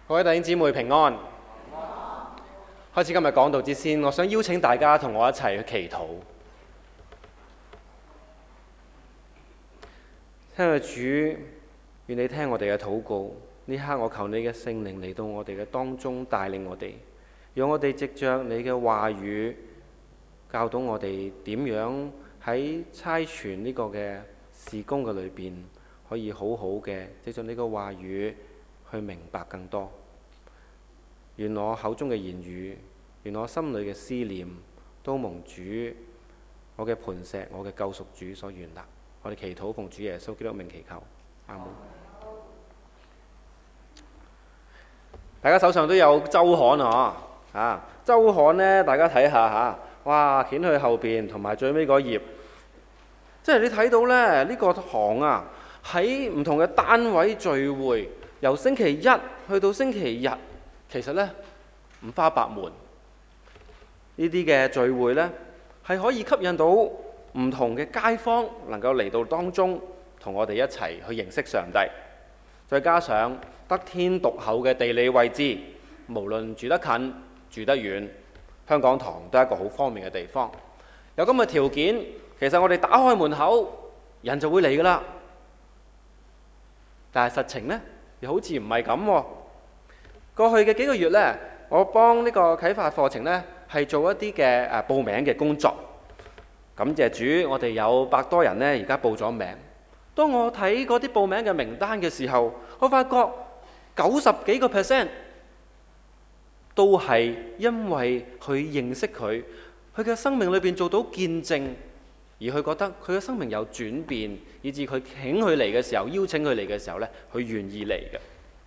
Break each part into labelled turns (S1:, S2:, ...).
S1: 各位弟兄姊妹平安。開始今日講道之先，我想邀請大家同我一齊去祈禱。親愛的主，願你聽我哋嘅禱告。呢刻我求你嘅聖靈嚟到我哋嘅當中，帶領我哋，讓我哋藉着你嘅話語教導我哋點樣喺差傳呢個嘅事工嘅裏邊，可以好好嘅藉着你嘅話語去明白更多。願我口中嘅言語，願我心裏嘅思念，都蒙主我嘅磐石，我嘅救贖主所悅納。我哋祈禱奉主耶穌基督名祈求，阿門。大家手上都有周刊啊，周刊呢，大家睇下嚇，哇，掀去後邊同埋最尾嗰頁，即係你睇到咧呢個堂啊，喺唔同嘅單位聚會，由星期一去到星期日。其實呢，五花八門呢啲嘅聚會呢，係可以吸引到唔同嘅街坊能夠嚟到當中，同我哋一齊去認識上帝。再加上得天獨厚嘅地理位置，無論住得近住得遠，香港堂都係一個好方便嘅地方。有咁嘅條件，其實我哋打開門口，人就會嚟㗎喇。但係實情呢，又好似唔係咁喎。過去嘅幾個月呢，我幫呢個啟發課程呢係做一啲嘅報名嘅工作。感謝主，我哋有100多人呢而家報咗名。當我睇嗰啲報名嘅名單嘅時候，我發覺90幾個%都係因為佢認識佢嘅生命裏邊做到見證，而佢覺得佢嘅生命有轉變，以至佢請佢嚟嘅時候，邀請佢嚟嘅時候呢，佢願意嚟嘅。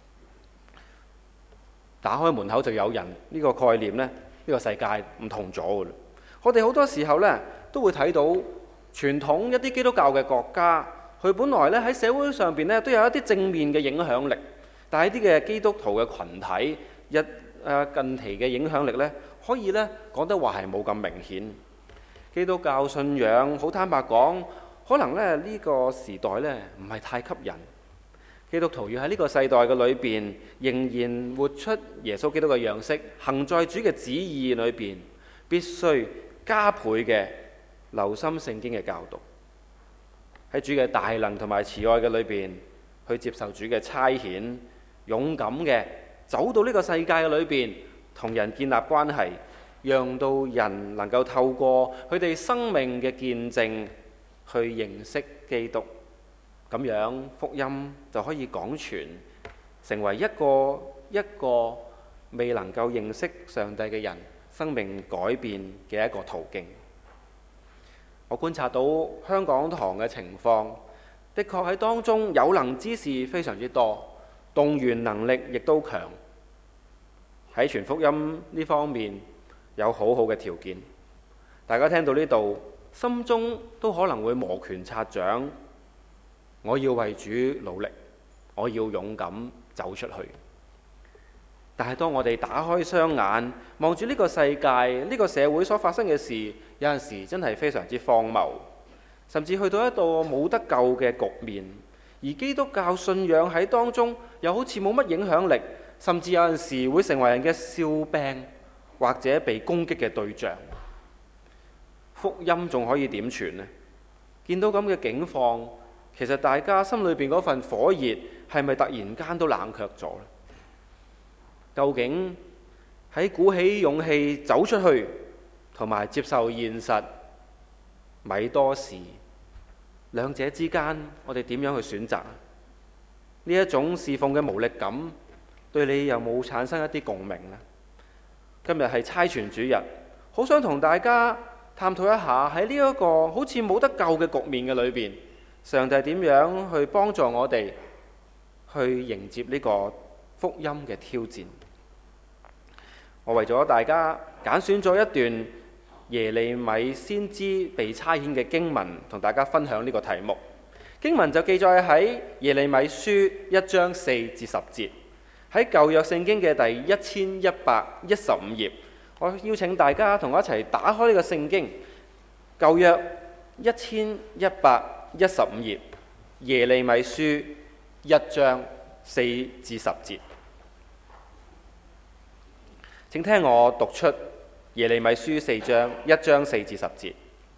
S1: 打開門口就有人呢個概念呢，呢個世界唔同咗㗎啦。我哋好多時候呢都會睇到傳統一啲基督教嘅國家，佢本來呢喺社會上邊呢都有一啲正面嘅影響力，但係一啲嘅基督徒嘅群體近期嘅影響力呢，可以呢講得話係冇咁明顯。基督教信仰好坦白講，可能呢個時代呢唔係太吸引。基督徒要喺呢個世代嘅裏邊，仍然活出耶穌基督嘅樣式，行在主嘅旨意裏邊，必須加倍嘅留心聖經嘅教導，喺主嘅大能同埋慈愛嘅裏邊，去接受主嘅差遣，勇敢嘅走到呢個世界嘅裏邊，同人建立關係，讓到人能夠透過佢哋生命嘅見證去認識基督。咁樣福音就可以廣傳，成為一個一個未能夠認識上帝嘅人生命改變嘅一個途徑。我觀察到香港堂嘅情況，的確喺當中有能之士非常之多，動員能力亦都強，喺傳福音呢方面有好好嘅條件。大家聽到呢度，心中都可能會摩拳擦掌。我要為主努力，我要勇敢走出去。但係當我哋打開雙眼，望住呢個世界、呢個社會所發生嘅事，有陣時真係非常之荒謬，甚至去到一個冇得救嘅局面。而基督教信仰喺當中又好似冇乜影響力，甚至有陣時會成為人嘅笑柄，或者被攻擊嘅對象。福音仲可以點傳呢？見到咁嘅境況，其實大家心裏邊嗰份火熱係咪突然間都冷卻咗呢？究竟喺鼓起勇氣走出去同埋接受現實，米多士兩者之間，我哋點樣去選擇？呢一種侍奉嘅無力感，對你有冇產生一啲共鳴呢？今日係差傳主日，好想同大家探討一下喺呢一個好似冇得救嘅局面嘅裏邊，上帝點樣去幫助我哋去迎接呢個福音嘅挑戰。我為咗大家揀選咗一段耶利米先知被差遣嘅經文，同大家分享呢個題目。經文就記載喺耶利米書1章4至10節，喺舊約聖經嘅第1115頁。我邀請大家同我一齊打開呢個聖經，舊約1115頁，耶利米書1章4至10節。 請聽我讀出耶利米書1章4至10節。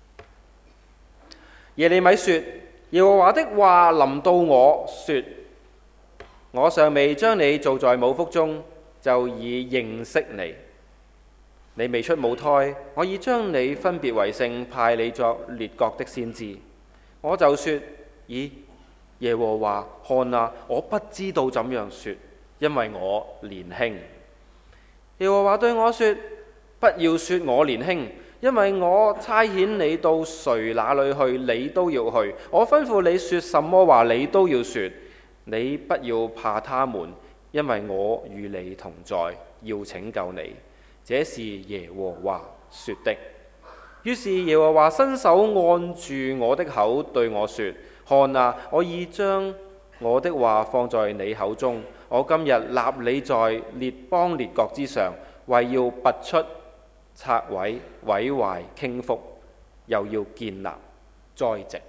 S1: 耶利米說：耶和華的話臨到我說，我尚未將你造在母腹中，就已認識你。你未出母胎，我已將你分別為聖，派你作列國的先知。我就說：咦，耶和華，看啊，我不知道怎樣說，因為我年輕。耶和華對我說：不要說我年輕，因為我差遣你到誰那裏去，你都要去。我吩咐你說什麼話，你都要說。你不要怕他們，因為我與你同在，要拯救你。這是耶和華說的。於是耶和華伸手按住我的口，對我說：看啊，我已將我的話放在你口中。我今日立你在列邦列國之上，為要拔出、拆毀、毀壞、傾覆，又要建立、栽植。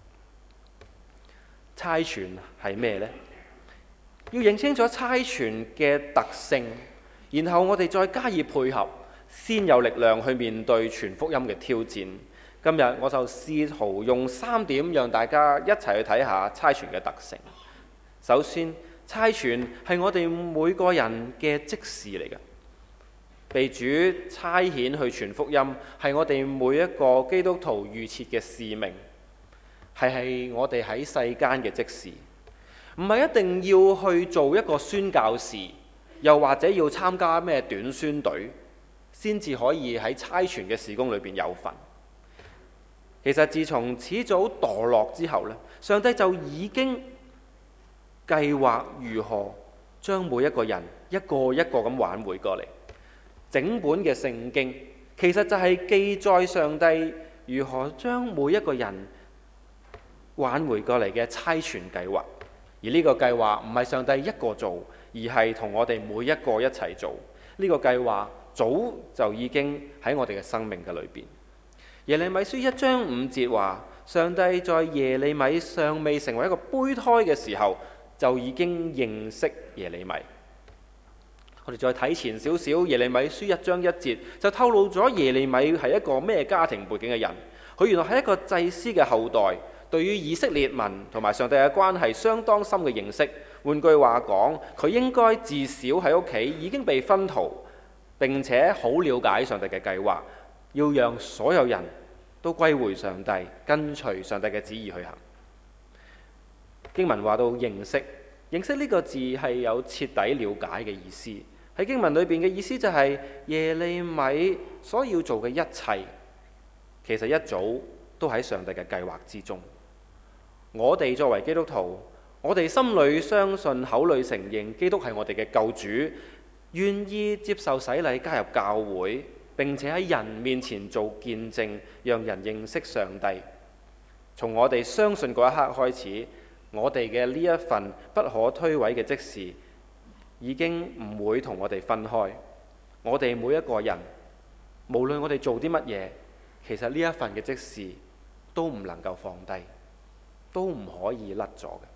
S1: 差傳係咩呢？要認清楚差傳嘅特性，然後我哋再加以配合，先有力量去面對傳福音嘅挑戰。今日我就試圖用3點讓大家一齊去睇下差傳嘅特性。首先，差傳係我哋每個人嘅職事嚟嘅，被主差遣去傳福音係我哋每一個基督徒預設嘅使命，係我哋喺世間嘅職事，唔係一定要去做一個宣教士，又或者要參加咩短宣隊先至可以喺差傳嘅事工裏邊有份。其實自從始祖墮落之後呢，上帝就已經計劃如何將每一個人一個一個咁挽回過嚟。整本嘅聖經其實就係記載上帝如何將每一個人挽回過嚟嘅差傳計劃。而呢個計劃唔係上帝一個做，而係同我哋每一個一齊做。呢個計劃早就已經喺我哋嘅生命嘅裏邊。耶利米書1章5節話，上帝在耶利米尚未成為一個胚胎嘅時候，就已經認識耶利米。我哋再睇前少少，耶利米書1章1節就透露咗耶利米係一個咩家庭背景嘅人。佢原來係一個祭司嘅後代，對於以色列民同埋上帝嘅關係相當深嘅認識。換句話講，佢應該至少喺屋企已經被薰陶，並且好了解上帝嘅計劃，要讓所有人都歸回上帝，跟隨上帝嘅旨意去行。經文話到認識，認識呢個字係有徹底了解嘅意思。喺經文裏邊嘅意思就係耶利米所要做嘅一切，其實一早都喺上帝嘅計劃之中。我哋作為基督徒，我哋心裏相信，口裏承認基督係我哋嘅救主，願意接受洗禮加入教會，並且喺人面前做見證，讓人認識上帝。從我哋相信嗰一刻開始，我哋嘅呢一份不可推諉嘅職事已經唔會同我哋分開。我哋每一個人，無論我哋做啲乜嘢，其實呢一份嘅職事都唔能夠放低，都唔可以甩咗嘅。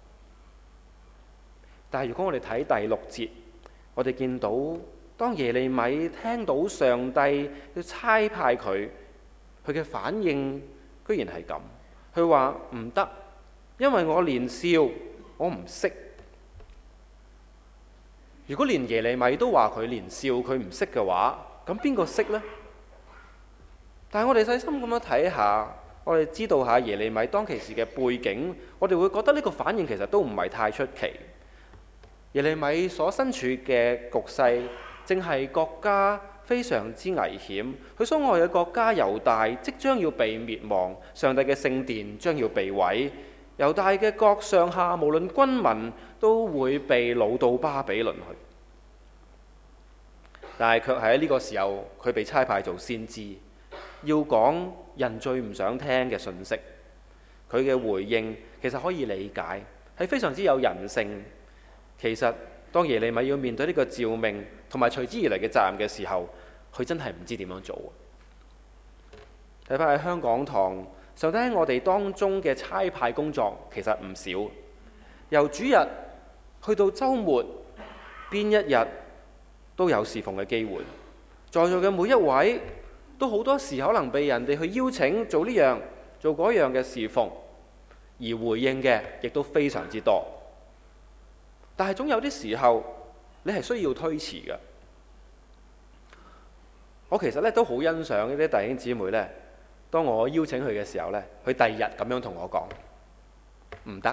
S1: 但係如果我哋睇第6節，我哋見到當耶利米聽到上帝要差派佢嘅反應居然係咁。佢話唔得，因為我年少，我唔識。如果連耶利米都話佢年少，佢唔識嘅話，咁邊個識呢？但係我哋細心咁樣睇下，我哋知道下耶利米當其時嘅背景，我哋會覺得呢個反應其實都唔係太出奇。耶利米所身處嘅局勢，正係國家非常之危險。佢所愛嘅國家猶大即將要被滅亡，上帝嘅聖殿將要被毀，猶大嘅各上下無論軍民都會被擄到巴比倫去。但係卻喺呢個時候，佢被差派做先知，要講人最唔想聽嘅信息。佢嘅回應其實可以理解，係非常之有人性。其實當耶利米要面對呢個召命同埋隨之而嚟嘅責任嘅時候，佢真係唔知點樣做。睇返喺香港堂，上帝喺我哋當中嘅差派工作其實唔少，由主日去到週末，邊一日都有侍奉嘅機會。 在座嘅每一位都好多時可能被人哋去邀請做呢樣做嗰樣嘅侍奉，而回應嘅亦都非常之多。但係總有啲時候你係需要推遲嘅。我其實都好欣賞呢啲弟兄姊妹呢，當我邀請佢嘅時候呢，佢第二日咁樣同我講唔得。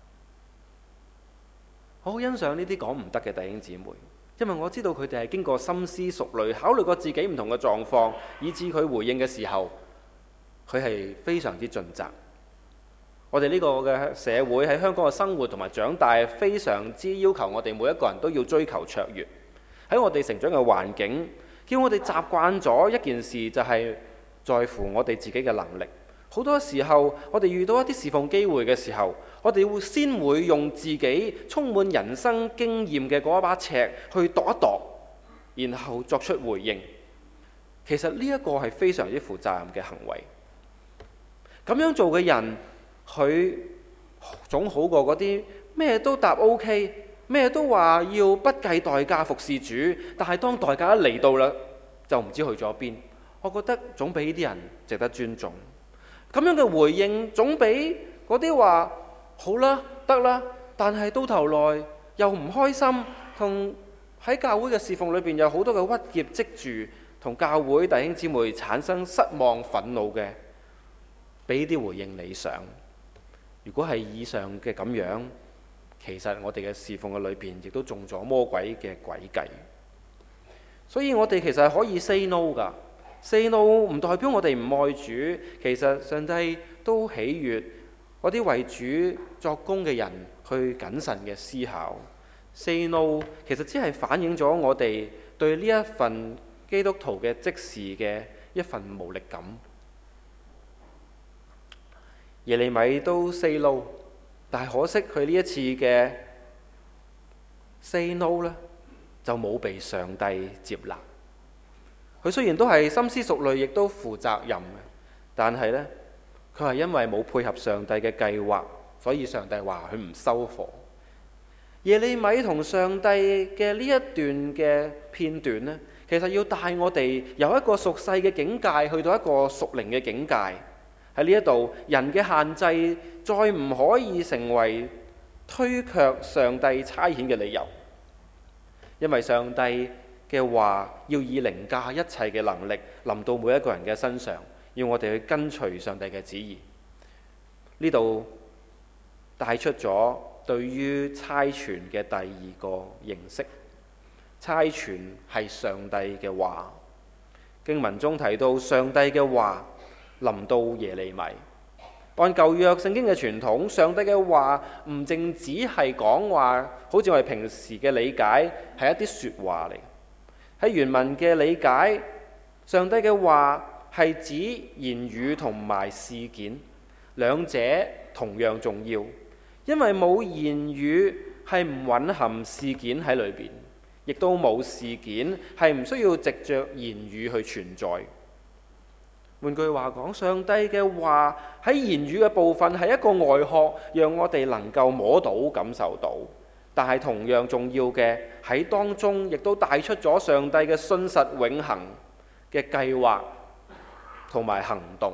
S1: 我好欣賞呢啲講唔得嘅弟兄姊妹，因為我知道佢哋係經過深思熟慮，考慮過自己唔同嘅狀況，以至佢回應嘅時候，佢係非常之盡責。我哋呢個嘅社會喺香港嘅生活同埋長大，非常之要求我哋每一個人都要追求卓越。喺我哋成長嘅環境，叫我哋習慣咗一件事，就係在乎我哋自己嘅能力。好多時候，我哋遇到一啲侍奉機會嘅時候，我哋會先用自己充滿人生經驗嘅嗰一把尺去度一度，然後作出回應。其實呢一個係非常之負責任嘅行為。咁樣做嘅人，佢總好過嗰啲咩都答 OK， 咩都話要不計代價服侍主，但係當代價一嚟到啦，就唔知去咗邊。我覺得總比呢啲人值得尊重。咁樣嘅回應總比嗰啲話好啦得啦，但係到頭來又唔開心，同喺教會嘅侍奉裏邊有好多嘅鬱結積住，同教會弟兄姊妹產生失望憤怒嘅，比呢啲回應理想。如果係以上嘅咁樣，其實我哋嘅侍奉嘅裏邊亦都中咗魔鬼嘅詭計。所以我哋其實係可以 say no 㗎。say no 唔代表我哋唔愛主，其實上帝都喜悅嗰啲為主作工嘅人去謹慎嘅思考。say no 其實只係反映咗我哋對呢一份基督徒嘅即時嘅一份無力感。耶利米都 say no， 但係可惜佢呢一次嘅 say no 呢，就冇被上帝接納。佢雖然都係深思熟慮，亦都負責任嘅，但係呢，佢係因為冇配合上帝嘅計劃，所以上帝話佢唔收貨。耶利米同上帝嘅呢一段嘅片段呢，其實要帶我哋由一個俗世嘅境界去到一個屬靈嘅境界。喺呢一度，人嘅限制再唔可以成為推卻上帝差遣嘅理由，因為上帝嘅話要以凌駕一切嘅能力臨到每一個人嘅身上，要我哋去跟隨上帝嘅旨意。呢度帶出咗對於差傳嘅第二個認識，差傳係上帝嘅話。經文中提到上帝嘅話臨到耶利米，按舊約聖經嘅傳統，上帝嘅話唔淨只係講話，好似我哋平時嘅理解係一啲説話嚟。喺原文嘅理解，上帝嘅話係指言語同埋事件，兩者同樣重要，因為冇言語係唔蘊含事件喺裏邊，亦都冇事件係唔需要藉着言語去存在。換句話講，上帝嘅話喺言語嘅部分係一個外殼，讓我哋能夠摸到、感受到。但係同樣重要嘅喺當中，亦都帶出咗上帝嘅信實永恆嘅計劃同埋行動。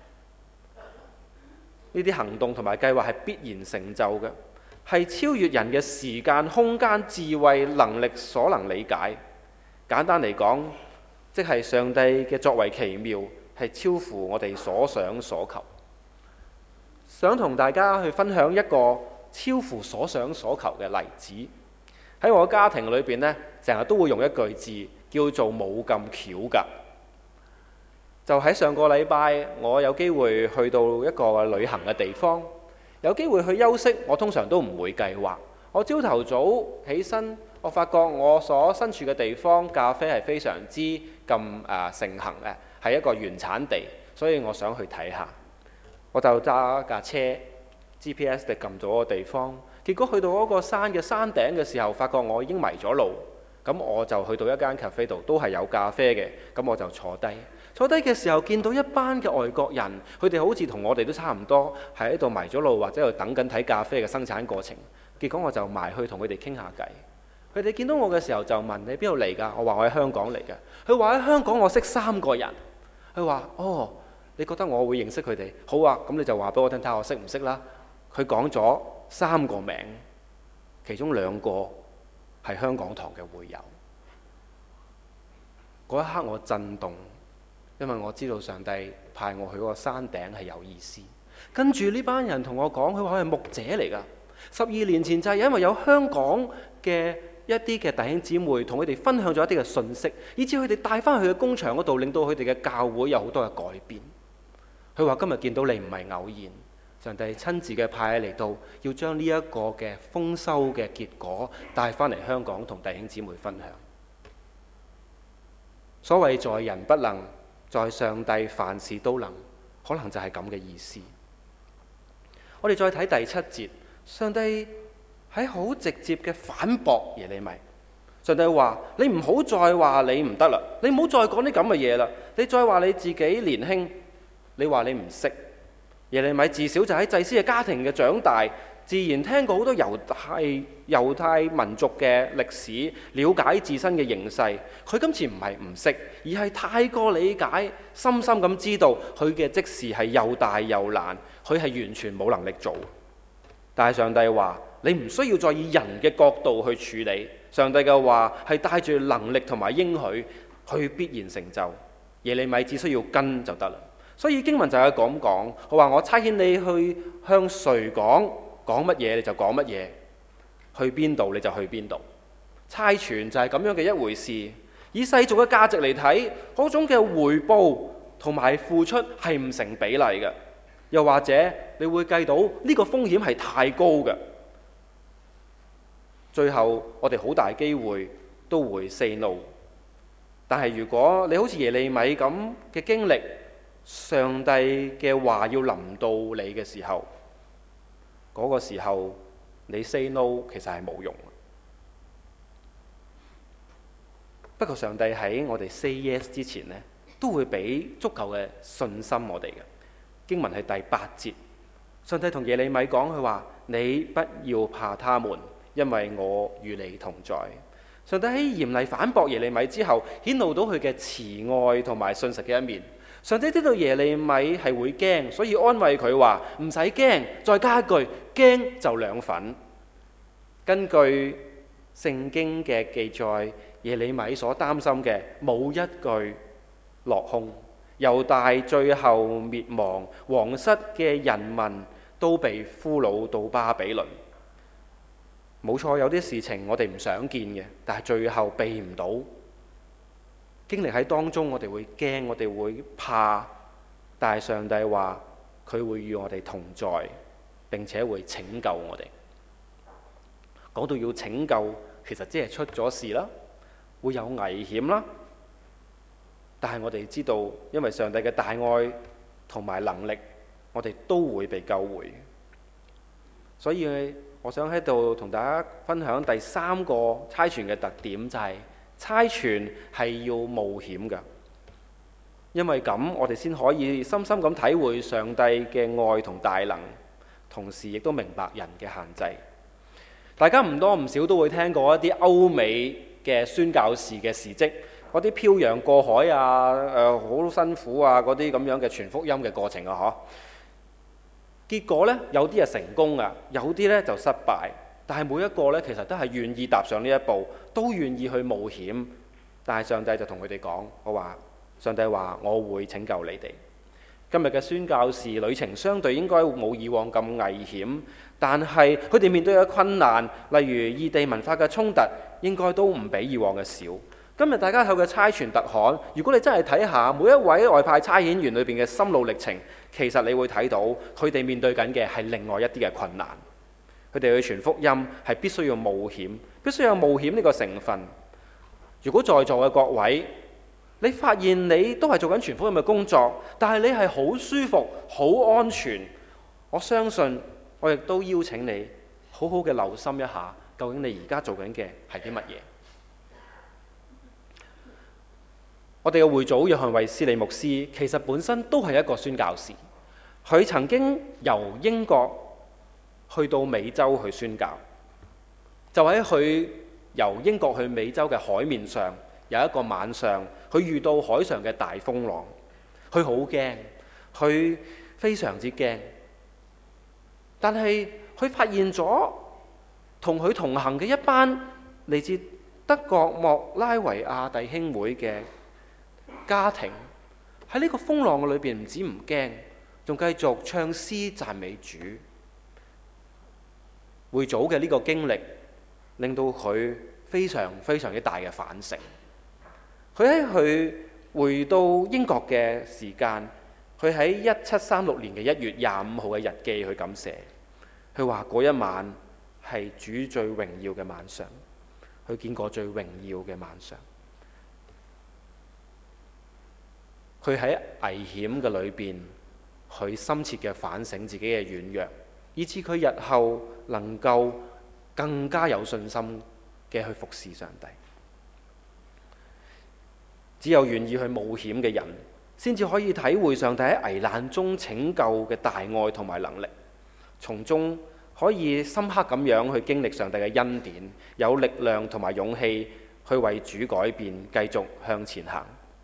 S1: 呢啲行動同埋計劃係必然成就嘅，係超越人嘅時間、空間、智慧、能力所能理解。簡單嚟講，即係上帝嘅作為奇妙，係超乎我哋所想所求。想同大家去分享一個超乎所想所求嘅例子。喺我家庭裏邊呢，成日都會用一句字叫做冇咁巧㗎。就喺上個禮拜，我有機會去到一個旅行嘅地方，有機會去休息，我通常都唔會計劃。我朝頭早起身，我發覺我所身處嘅地方咖啡係非常之咁盛行嘅，係一個原產地，所以我想去睇下。我就揸架車 GPS 地撳咗個地方，結果去到嗰個山嘅山頂嘅時候，發覺我已經迷咗路。咁我就去到一間 cafe 度，都係有咖啡嘅。咁我就坐低。坐低嘅時候，見到一班嘅外國人，佢哋好似同我哋都差唔多，係喺度迷咗路或者喺度等緊睇咖啡嘅生產過程。結果我就埋去同佢哋傾下偈。 佢哋見到我嘅時候就問：你邊度嚟㗎？我話我喺香港嚟嘅。佢話喺香港我識3個人。佢話：哦，你覺得我會認識佢哋？好啊，咁你就話俾我聽，睇下我識唔識啦。佢講咗3個名，其中2個係香港堂嘅會友。嗰一刻我震動，因為我知道上帝派我去嗰個山頂係有意思。跟住呢班人同我講，佢話佢係牧者嚟㗎。12年前就係因為有香港嘅一啲嘅弟兄姊妹同佢哋分享咗一啲嘅信息，以至佢哋帶翻去嘅工場嗰度，令到佢哋嘅教會有好多嘅改變。佢話今日見到你唔係偶然，上帝親自嘅派嚟到，要將呢一個嘅豐收嘅結果帶翻嚟香港同弟兄姊妹分享。所謂在人不能，在上帝凡事都能，可能就係咁嘅意思。我哋再睇第7節，上帝喺好直接嘅反駁耶利米。上帝話：你唔好再話你唔得啦，你唔好再講啲咁嘅嘢啦。你再話你自己年輕，你話你唔識。耶利米自小就喺祭司嘅家庭嘅長大，自然聽過好多猶太民族嘅歷史，了解自身嘅形勢。佢今次唔係唔識，而係太過理解，深深咁知道佢嘅職事係又大又難，佢係完全冇能力做。但係上帝話：你唔需要再以人嘅角度去處理。上帝嘅話係帶住能力同埋應許，去必然成就。耶利米只需要跟就得啦。所以經文就係咁講，我話我差遣你去向誰講乜嘢你就講乜嘢，去邊度你就去邊度。差傳就係咁樣嘅一回事。以世俗嘅價值嚟睇，嗰種嘅回報同埋付出係唔成比例嘅，又或者你會計到呢個風險係太高嘅，最後我哋好大機會都會 say no。但係如果你好似耶利米咁嘅經歷，上帝嘅話要臨到你嘅時候，嗰個時候你 say no 其實係冇用。不過上帝喺我哋 say yes 之前呢，都會俾足夠嘅信心我哋嘅。經文係第8節，上帝同耶利米講，佢話：你不要怕他們，因為我與你同在。上帝喺嚴厲反駁耶利米之後，顯露到佢嘅慈愛同埋信實嘅一面。上帝知道耶利米係會驚，所以安慰佢話：唔使驚，再加一句，驚就2分。根據聖經嘅記載，耶利米所擔心嘅冇一句落空。猶大最後滅亡，皇室嘅人民都被俘虜到巴比倫。冇錯，有啲事情我哋唔想見嘅，但係最後避唔到。經歷喺當中，我哋會驚，我哋會怕，但係上帝話佢會與我哋同在，並且會拯救我哋。講到要拯救，其實即係出咗事啦，會有危險啦。但係我哋知道，因為上帝嘅大愛同埋能力，我哋都會被救回。所以我想喺度同大家分享第3個差傳嘅特點，就係差傳係要冒險㗎。因為咁，我哋先可以深深咁體會上帝嘅愛同大能，同時亦都明白人嘅限制。大家唔多唔少都會聽過一啲歐美嘅宣教士嘅事蹟。嗰啲漂洋過海啊，好辛苦啊，嗰啲咁樣嘅傳福音嘅過程啊，結果呢，有啲係成功啊，有啲呢就失敗。但係每一個呢，其實都係願意踏上呢一步，都願意去冒險。但係上帝就同佢哋講：上帝話我會拯救你哋。今日嘅宣教士旅程相對應該冇以往咁危險，但係佢哋面對嘅困難，例如異地文化嘅衝突，應該都唔比以往嘅少。今日大家睇嘅差傳特刊，如果你真係睇下每一位外派差遣員裏邊嘅心路歷程，其實你會睇到佢哋面對緊嘅係另外一啲嘅困難。佢哋去傳福音係必須要冒險，必須有冒險呢個成分。如果在座嘅各位，你發現你都係做緊傳福音嘅工作，但係你係好舒服、好安全，我相信我亦都邀請你好好嘅留心一下，究竟你而家做緊嘅係啲乜嘢？我哋嘅會祖約翰衛斯理牧師其實本身都係一個宣教士，佢曾經由英國去到美洲去宣教，就喺佢由英國去美洲嘅海面上，有一個晚上，佢遇到海上嘅大風浪，佢好驚，佢非常之驚。但係佢發現咗同佢同行嘅一班嚟自德國莫拉維亞弟兄會嘅家庭，喺呢個風浪嘅裏邊唔止唔驚，仲繼續唱詩讚美主。會組嘅呢個經歷令到佢非常非常之大嘅反省。佢喺佢回到英國嘅時間，佢喺1736年嘅1月25號嘅日記去咁寫，佢話嗰一晚係主最榮耀嘅晚上，佢見過最榮耀嘅晚上。佢喺危險嘅裏邊，佢深切嘅反省自己嘅軟弱，以致佢日後能夠更加有信心嘅去服侍上帝。只有願意去冒險嘅人，先至可以體會上帝喺危難中拯救嘅大愛同埋能力，從中可以深刻咁樣去經歷上帝嘅恩典，有力量同埋勇氣去為主改變，繼續向前行。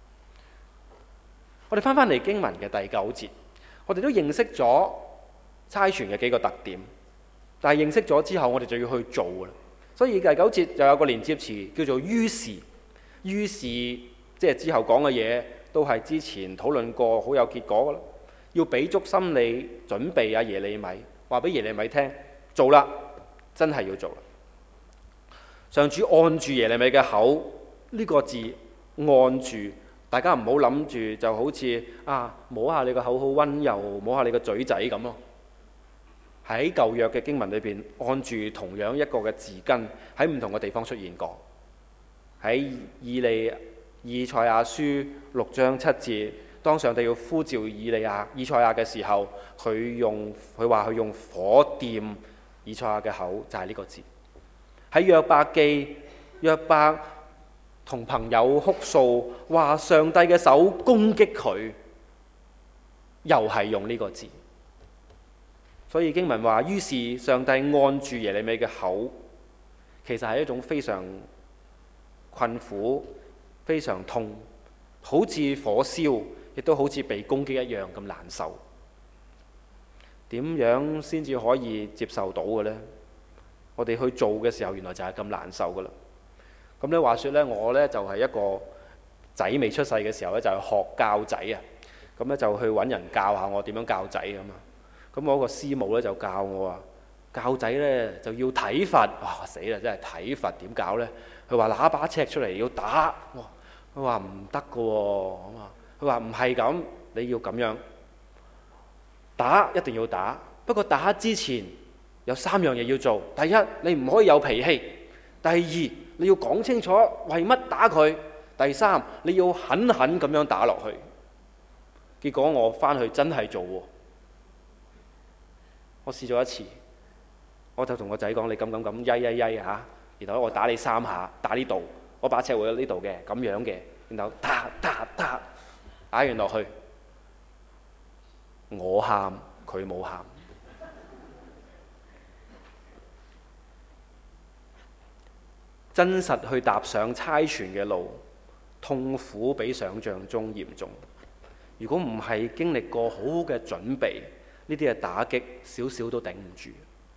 S1: 我哋翻返嚟經文嘅第9節，我哋都認識咗差傳嘅幾個特點，但係認識咗之後，我哋就要去做啦。所以第9節就有個連接詞叫做於是，於是即係之後講嘅嘢都係之前討論過，好有結果噶啦。要俾足心理準備啊，耶利米話俾耶利米聽，做啦，真係要做啦。上主按住耶利米嘅口，呢個字按住。大家唔好諗住就好似摸下你個口好溫柔，摸下你個嘴仔咁咯。喺舊約嘅經文裏邊，按住同樣一個嘅字根喺唔同嘅地方出現過。喺以賽亞書6章7節，當上帝要呼召以賽亞嘅時候，佢話佢用火掂以賽亞嘅口，就係呢個字。喺約伯記，約伯同朋友哭訴，話上帝嘅手攻擊佢，又係用呢個字。所以經文話，於是上帝按住耶利米嘅口，其實係一種非常困苦、非常痛，好似火燒，亦都好似被攻擊一樣咁難受。點樣先至可以接受到嘅呢？我哋去做嘅時候，原來就係咁難受噶啦。咁咧話說咧，我咧就係一個仔未出世嘅時候咧，就係學教仔啊。咁咧就去揾人教下我點樣教仔咁啊。咁我個師母咧就教我話，教仔咧就要體罰。哇死啦！真係體罰點搞咧？佢話拿把尺出嚟要打。佢話唔得噶喎。佢話唔係咁，你要咁樣打，一定要打。不過打之前有3樣嘢要做。第一，你唔可以有脾氣。第二，你要講清楚為乜打佢。第三，你要狠狠咁樣打落去。結果我翻去真係做喎。我試咗一次，我就同個仔講：你咁曳嚇，然後我打你3下，打呢度，我把尺會喺呢度嘅，咁樣嘅，然後打完落去，我喊佢冇喊。真實去踏上差傳嘅路，痛苦比想像中嚴重。如果唔係經歷過好好嘅準備，呢啲嘅打擊少少都頂唔住。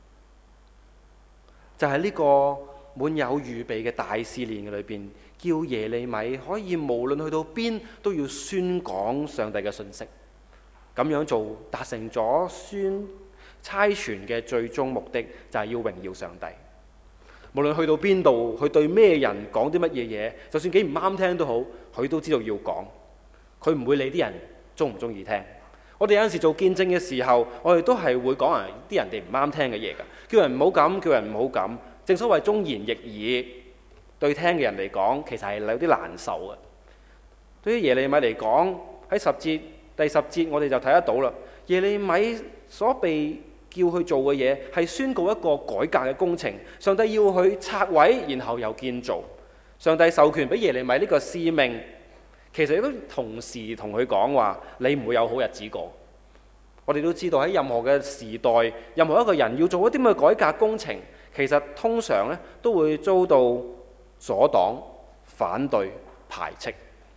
S1: 就係呢個滿有預備嘅大試煉嘅裏邊，叫耶利米可以無論去到邊都要宣講上帝嘅信息。咁樣做達成咗差傳嘅最終目的，就係要榮耀上帝。無論去到邊度，佢對咩人講啲乜嘢嘢，就算幾唔啱聽都好，佢都知道要講。佢唔會理啲人中唔中意聽。我哋有陣時做見證嘅時候，我哋都係會講啲人哋唔啱聽嘅嘢㗎，叫人唔好咁，叫人唔好咁。正所謂忠言逆耳，對聽嘅人嚟講，其實係有啲難受嘅。對於耶利米嚟講，喺第10節，我哋就睇得到啦。耶利米所被叫去做嘅嘢係宣告一個改革嘅工程，上帝要佢拆毀，然後又建造。上帝授權俾耶利米呢個使命，其實亦都同時同佢講話：你唔會有好日子過。我哋都知道喺任何嘅時代，任何一個人要做一啲咁嘅改革工程，其實通常咧都會遭到阻擋、反對、排斥。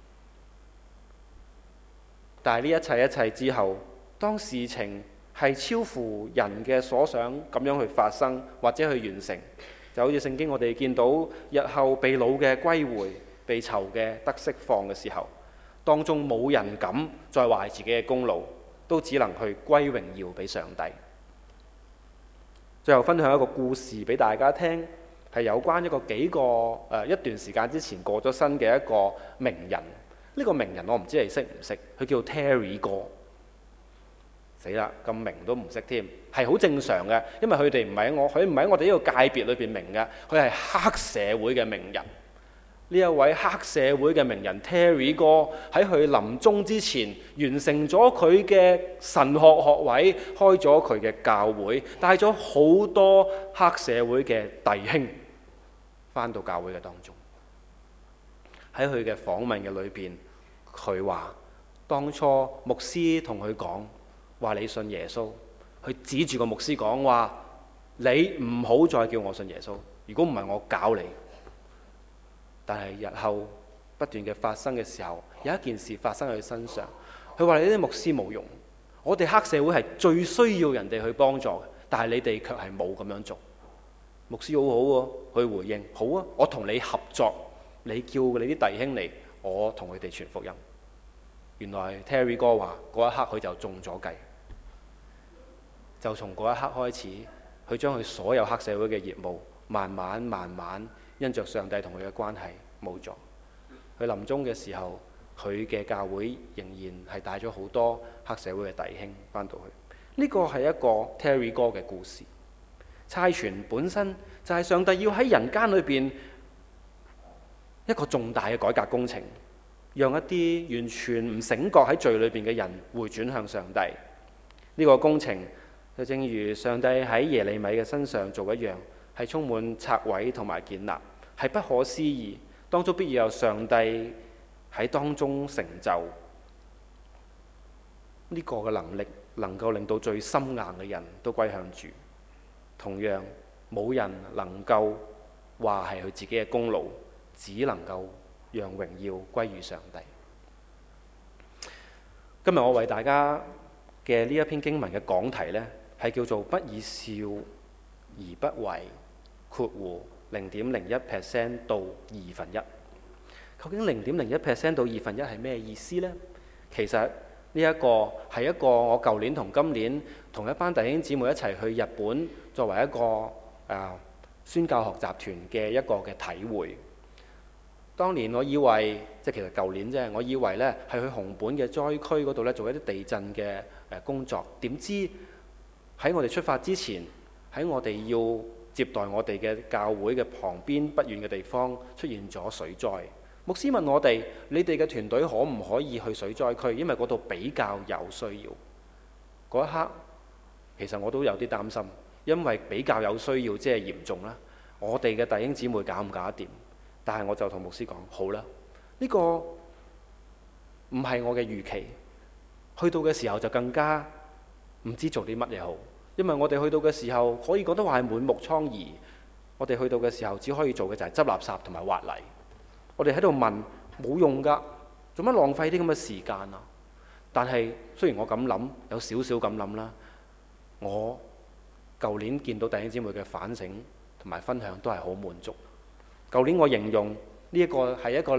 S1: 但係呢一切之後，當事情係超乎人嘅所想咁樣去發生或者去完成，就好似聖經我哋見到日後被擄嘅歸回、被囚嘅得釋放嘅時候，當中冇人敢再話自己嘅功勞，都只能去歸榮耀俾上帝。最後分享一個故事俾大家聽，係有關一段時間之前過咗身嘅一個名人。呢個名人我唔知你識唔識，佢叫 Terry 哥。死啦，咁明都唔識添，係好正常嘅，因為佢唔係喺我哋呢個界別裏邊明嘅，佢係黑社會嘅名人。呢一位黑社會嘅名人 Terry 哥喺佢臨終之前，完成咗佢嘅神學學位，開咗佢嘅教會，帶咗好多黑社會嘅弟兄返到教會嘅當中。喺佢嘅訪問嘅裏邊，佢話當初牧師同佢講話你信耶穌，佢指住個牧師講話，你唔好再叫我信耶穌，如果唔係我搞你。但係日後不斷嘅發生嘅時候，有一件事發生喺佢身上，佢話你啲牧師冇用，我哋黑社會係最需要人哋去幫助嘅，但係你哋卻係冇咁樣做。牧師好好喎，佢回應好啊，我同你合作，你叫你啲弟兄嚟，我同佢哋傳福音。原來 Terry 哥話嗰一刻佢就中咗計，就從嗰一刻開始，佢將佢所有黑社會嘅業務慢慢因着上帝同佢嘅關係冇咗。佢臨終嘅時候，佢嘅教會仍然係帶咗好多黑社會嘅弟兄翻到去。呢個係一個 Terry 哥嘅故事。差傳本身就係上帝要喺人間裏邊一個重大嘅改革工程，讓一啲完全唔醒覺喺罪裏邊嘅人回轉向上帝。呢個工程就正如上帝喺耶利米嘅身上做一樣，係充滿拆毀同埋建立，係不可思議。當中必要有上帝喺當中成就呢個嘅能力，能夠令到最心硬嘅人都歸向主。同樣冇人能夠話係佢自己嘅功勞，只能夠讓榮耀歸於上帝。今日我為大家嘅呢一篇經文嘅講題呢，係叫做不以笑而不為（0.01% 到1/2）。究竟0.01% 到1/2係咩意思呢？其實呢一個係一個我舊年同今年同一班弟兄姊妹一齊去日本，作為一個宣教學習團嘅一個嘅體會。當年我以為，其實舊年啫，我以為呢係去熊本嘅災區嗰度呢做一啲地震嘅工作。點知喺我哋出發之前，喺我哋要接待我哋嘅教會嘅旁邊不遠嘅地方出現咗水災。牧師問我哋：你哋嘅團隊可唔可以去水災區？因為嗰度比較有需要。嗰一刻，其實我都有啲擔心，因為比較有需要，即係嚴重啦。我哋嘅弟兄姊妹搞唔搞得掂？但係我就同牧師講：好啦，呢個唔係我嘅預期。去到嘅時候就更加唔知做啲乜嘢好，因為我哋去到嘅時候可以覺得話係滿目瘡痍。我哋去到嘅時候只可以做嘅就係執垃圾同埋挖泥。我哋喺度問冇用㗎，做乜浪費啲咁嘅時間啊？但係雖然我咁諗，有少少咁諗啦，我舊年見到弟兄姊妹嘅反省同埋分享都係好滿足。舊年我形容呢一個係一個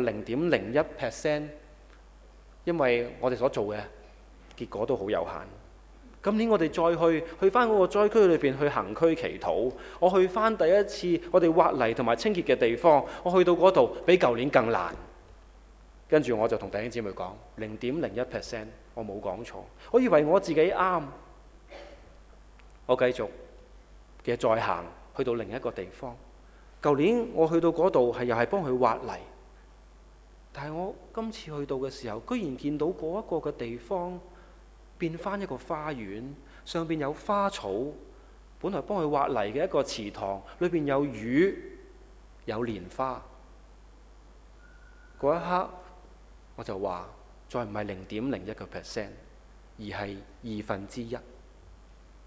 S1: 0.01%，因為我哋所做嘅結果都好有限。今年我哋再去返嗰個災區裏邊去行區祈禱，我去返第一次我哋挖泥同埋清潔嘅地方，我去到嗰度比舊年更難。跟住我就同弟兄姊妹講0.01%，我冇講錯，我以為我自己啱。我繼續嘅再行去到另一個地方。舊年我去到嗰度又係幫佢挖泥，但係我今次去到嘅時候，居然見到嗰一個嘅地方變返一個花園，上邊有花草，本來幫佢挖泥嘅一個池塘，裏邊有魚，有蓮花。嗰一刻我就話，再唔係0.01%，而係1/2。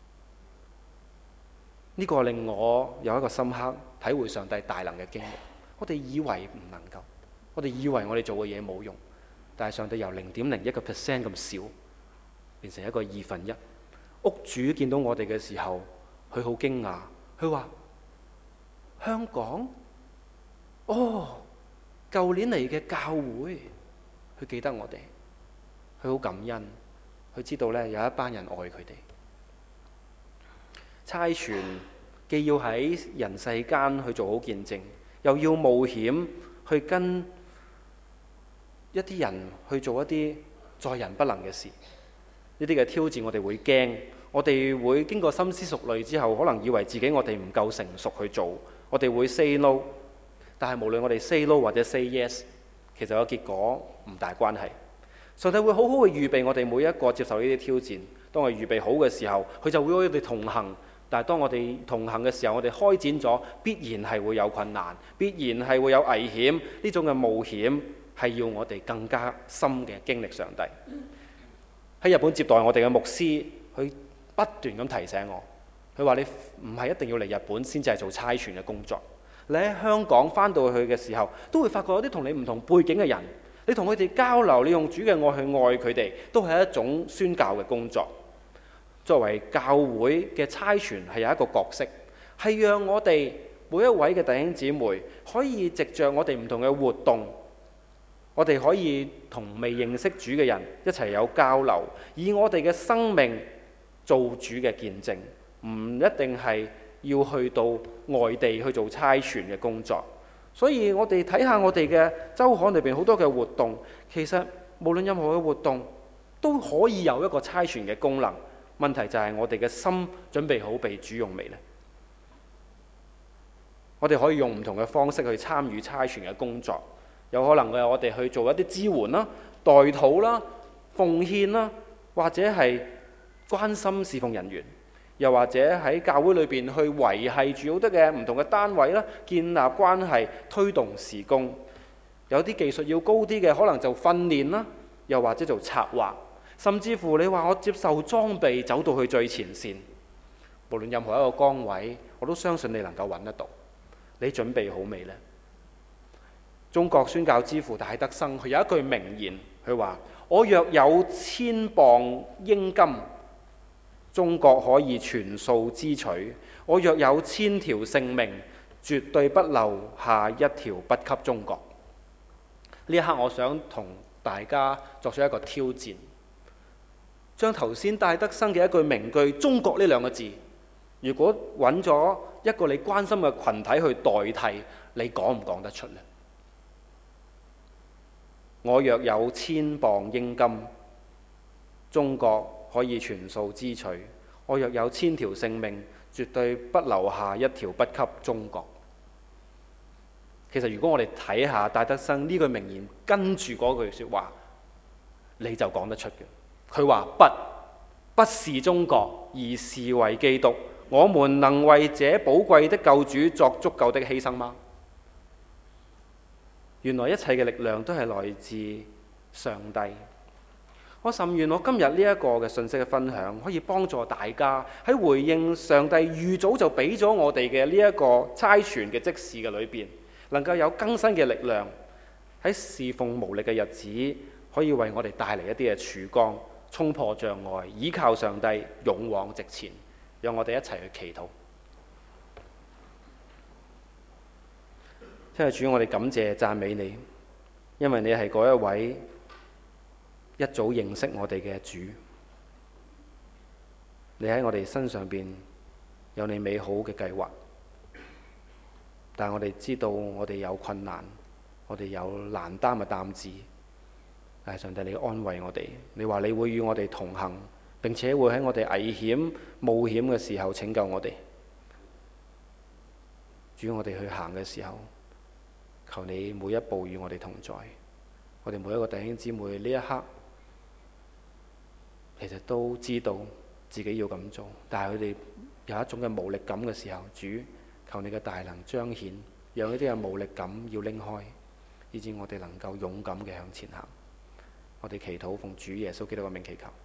S1: 呢個令我有一個深刻體會上帝大能嘅經歷。 我哋以為唔能夠，我哋以為我哋做嘅嘢冇用，但係上帝由0.01% 咁少變成一個1/2。屋主見到我哋嘅時候，佢好驚訝，佢話：香港？哦，舊年嚟嘅教會，佢記得我哋，佢好感恩，佢知道呢有一班人愛佢哋。差傳既要喺人世間去做好見證，又要冒險去跟一啲人去做一啲在人不能嘅事。呢啲嘅挑戰我哋會驚，我哋會經過深思熟慮之後，可能以為自己我哋唔夠成熟去做，我哋會 say no。但係無論我哋 say no 或者 say yes， 其實個結果唔大關係。上帝會好好去預備我哋每一個接受呢啲挑戰。當我哋預備好嘅時候，佢就會與我哋同行。但係當我哋同行嘅時候，我哋開展咗，必然係會有困難，必然係會有危險。呢種嘅冒險係要我哋更加深嘅經歷上帝。喺日本接待我哋嘅牧師，佢不斷咁提醒我，佢話：你唔係一定要嚟日本先至係做差傳嘅工作。你喺香港翻到去嘅時候，都會發覺有啲同你唔同背景嘅人，你同佢哋交流，你用主嘅愛去愛佢哋，都係一種宣教嘅工作。作為教會嘅差傳係有一個角色，係讓我哋每一位嘅弟兄姊妹可以藉着我哋唔同嘅活動，我哋可以同未認識主嘅人一齊有交流，以我哋嘅生命做主嘅見證，唔一定係要去到外地去做差傳嘅工作。所以我哋睇下我哋嘅週刊裏邊好多嘅活動，其實無論任何嘅活動都可以有一個差傳嘅功能。問題就係我哋嘅心準備好被主用未呢？我哋可以用唔同嘅方式去參與差傳嘅工作，有可能嘅我哋去做一啲支援啦、代禱啦、奉獻啦，或者係關心侍奉人員，又或者喺教會裏邊去維繫住好多嘅唔同嘅單位啦，建立關係、推動事工。有啲技術要高啲嘅，可能就訓練啦，又或者做策劃。甚至乎你話我接受裝備走到去最前線，無論任何一個崗位，我都相信你能夠揾得到。你準備好未呢？中國宣教之父戴德生佢有一句名言，佢話：我若有1000磅英金，中國可以全數支取；我若有1000條性命，絕對不留下一條不給中國。呢一刻我想同大家作出一個挑戰，將頭先戴德生嘅一句名句「中國」呢兩個字，如果揾咗一個你關心嘅群體去代替，你講唔講得出呢？我若有1000磅英金，中國可以全數支取；我若有1000條性命，絕對不留下一條不給中國。其實如果我哋睇下戴德生呢句名言跟住嗰句說話，你就講得出嘅。佢話不是中國，而是為基督。我們能為這寶貴的救主作足夠的犧牲嗎？原來一切嘅力量都係來自上帝。我甚願我今日呢一個嘅信息嘅分享，可以幫助大家喺回應上帝預早就俾咗我哋嘅呢一個差傳嘅職事嘅裏邊，能夠有更新嘅力量，喺侍奉無力嘅日子，可以為我哋帶嚟一啲嘅曙光，衝破障礙，依靠上帝，勇往直前。讓我哋一齊去祈禱。親愛的主，我哋感謝讚美你，因為你係嗰一位一早認識我哋嘅主。你喺我哋身上邊有你美好嘅計劃，但我哋知道我哋有困難，我哋有難擔嘅擔子。但係上帝，你安慰我哋，你話你會與我哋同行，並且會喺我哋危險冒險嘅時候拯救我哋。主，我哋去行嘅時候，求你每一步與我哋同在。我哋每一個弟兄姊妹呢一刻，其實都知道自己要咁做，但係佢哋有一種嘅無力感嘅時候，主，求你嘅大能彰顯，讓呢啲嘅無力感要拎開，以致我哋能夠勇敢嘅向前行。我哋祈禱奉主耶穌基督嘅名祈求。